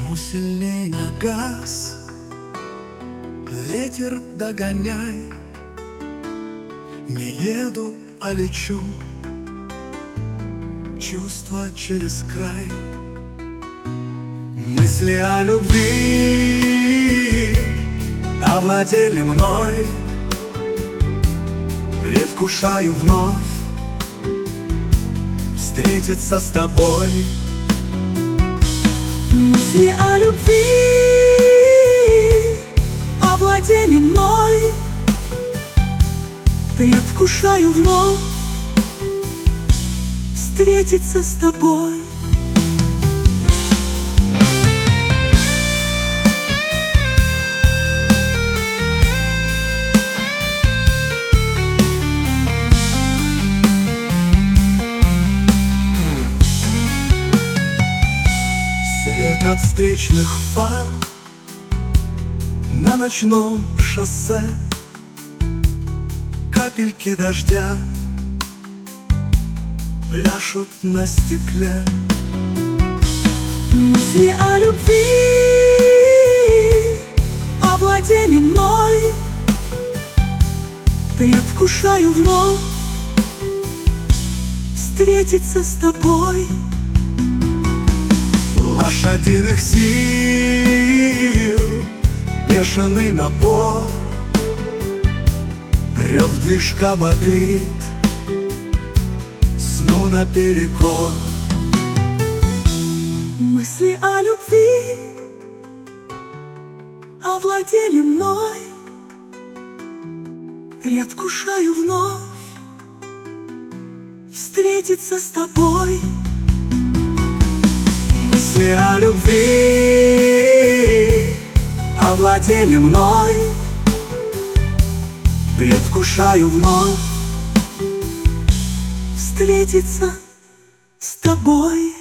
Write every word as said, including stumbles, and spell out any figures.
Жму сильней на газ, ветер догоняй. Не еду, а лечу, чувства через край. Мысли о любви овладели мной. Предвкушаю вновь встретиться с тобой. Мысли о любви овладели мной. Предвкушаю вновь встретиться с тобой. Свет от встречных фар на ночном шоссе, капельки дождя пляшут на стекле. Мысли о любви овладели мной. Предвкушаю вновь встретиться с тобой. Лошадиных сил бешеный напор, рев движка бодрит сну наперекор. Мысли о любви овладели мной. Предвкушаю вновь встретиться с тобой. Мысли о любви овладели мной. Предвкушаю вновь встретиться с тобой.